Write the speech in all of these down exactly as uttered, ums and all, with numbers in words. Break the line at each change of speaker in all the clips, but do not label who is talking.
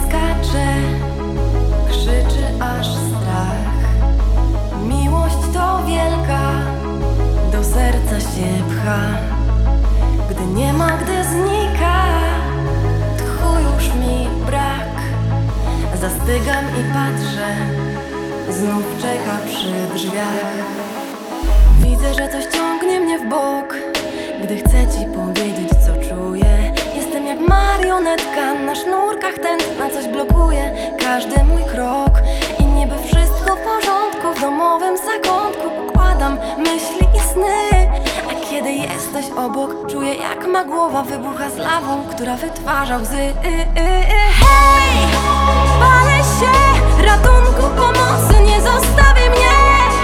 skacze, krzyczy aż strach. Miłość to wielka, do serca się pcha. Gdy nie ma, gdy znika, tchu już mi brak. Zastygam i patrzę, znów czeka przy drzwiach. Widzę, że coś ciągnie mnie w bok, gdy chcę ci powiedzieć, co czuję. Jestem jak marionetka, na sznurkach tętna coś blokuje każdy mój krok. I niby wszystko w porządku, w domowym zakątku układam myśli i sny. A kiedy jesteś obok, czuję jak ma głowa wybucha z lawą, która wytwarza łzy. Hej, palę się, ratunku, pomocy, nie zostawi mnie.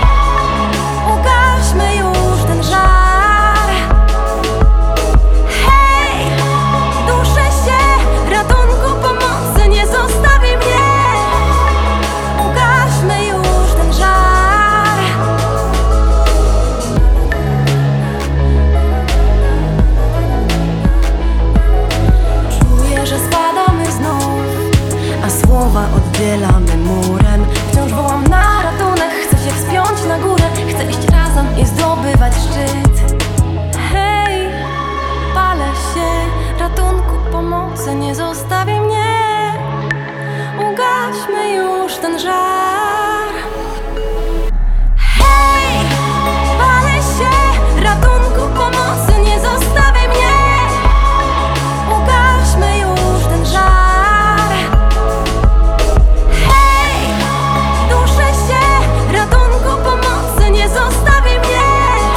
Ugaśmy już ten żar. Hej, duszę się, ratunku, pomocy, nie zostawi mnie. Ugaśmy już ten żar. Czuję, że spadamy znów, a słowa oddzielamy murem. Wciąż wołam na ratunek, chcę się wspiąć na górę. Chcę iść razem i zdobywać szczyt. Hej, palę się, ratunku, pomocy, nie zostawi mnie. Ugaśmy już ten żar. Hej, palę się, ratunku, pomocy, nie zostawi mnie. Ugaśmy już ten żar. Hej, duszę się, ratunku, pomocy, nie zostawi mnie.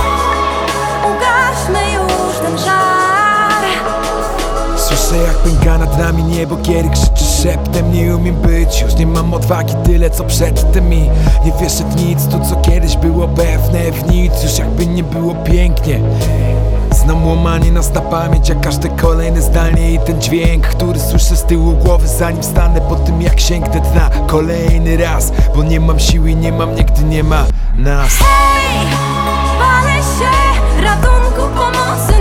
Ugaśmy już ten żar.
Słyszę jak pęka nad nami niebo, kiedy krzyczy szeptem. Nie umiem być, już nie mam odwagi tyle co przedtem. I nie wierzę w nic, to co kiedyś było pewne. W nic już jakby nie było pięknie. Znam łamanie nas na pamięć, jak każde kolejne zdanie. I ten dźwięk, który słyszę z tyłu głowy, zanim stanę po tym jak sięgnę dna kolejny raz. Bo nie mam siły i nie mam mnie, gdy nie ma nas.
Hej, palę się, ratunku, pomocy,